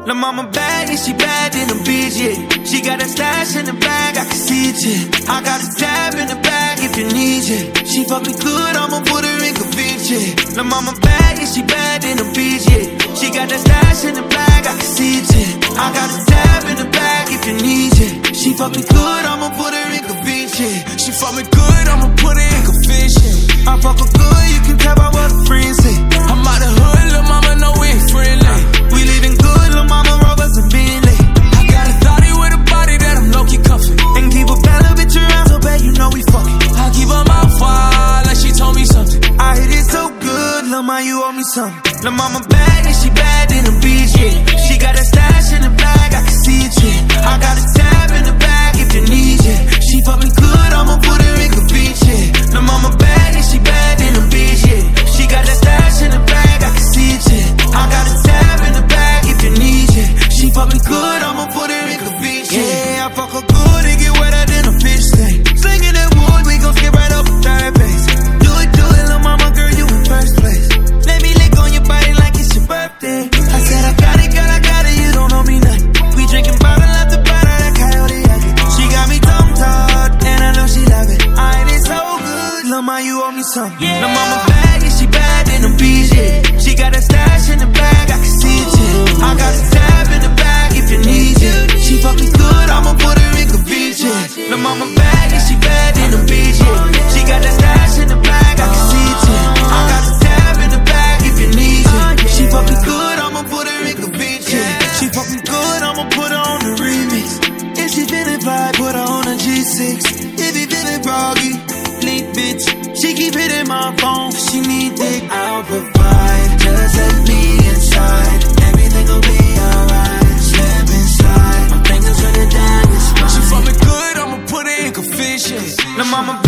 La mama bad, yeah, she bad in the beach, yeah. She got a stash in the bag, I can see it, yeah. I got a tab in the bag if you need it. She fuck me good, I'ma put her in convince, yeah. La mama bad, yeah, she bad in the beach, yeah. She got that stash in the bag, I can see it, yeah. I got a tab in the bag if you need it. She fuck me good, I'ma put her in convince, yeah. She fuck me good, I'ma put her in convince, yeah. I fuck her good, you can tell by what her friends say. I'm out the hood, lil' mama know we ain't friendly. We living good, lil' mama Roberts and Bentley. I got a thotty with a body that I'm low-key cuffing. And keep a bad little bitch around so bad you know we fucking. I keep her mouth wide like she told me something. I hit it so good, lil' ma, you owe me something. Lil' mama bad, and she bad in the beach, yeah. She got a stash in the bag, I can see it, yeah. I got a tab in the bag if you need it. She fuck me good, I'ma put her in convince, yeah. Lil' mama bad, and she bad in the beach, yeah. She got that stash in the bag, I can see it, yeah. I got a tab in the bag if you need it. She fuck me good, I'ma put her in convince, yeah. I fuck her good, it get wetter than a fish tank. Slinging that wood, we gon' skip right up third base. Do it, lil' mama, girl, you in first place. Let me lick on your body like it's your birthday. I said I got it, girl, I got it, you don't know me nothing. We drinking bottle after bottle, that coyote yakking. She got me tongue-tied, and I know she love it. I ain't so good, lil' ma, you owe me something. Lil' mama bad, yeah, she bad in the beach, yeah. She got a stash in the bag, I can see it, yeah. I got a tab in the bag if you need it. She fuck me good, I'ma put her in convince, yeah. Lil' mama bad, yeah, she bad in the beach, yeah. She got that stash in the bag, I can see it, yeah. I got a tab in the bag if you need it. She fuck me good, I'ma put her in convince, yeah. She fuck me good, I'ma put her on the remix. If she feelin' vibe, put her on a G6. If he feelin' groggy, link bitch. She keep hitting my phone, she need dick. I'll provide, just let me inside. Everything gon' be alright. Step inside, my fingers running down your spine. She fuck me good, I'ma put her in confusion. Lil' mama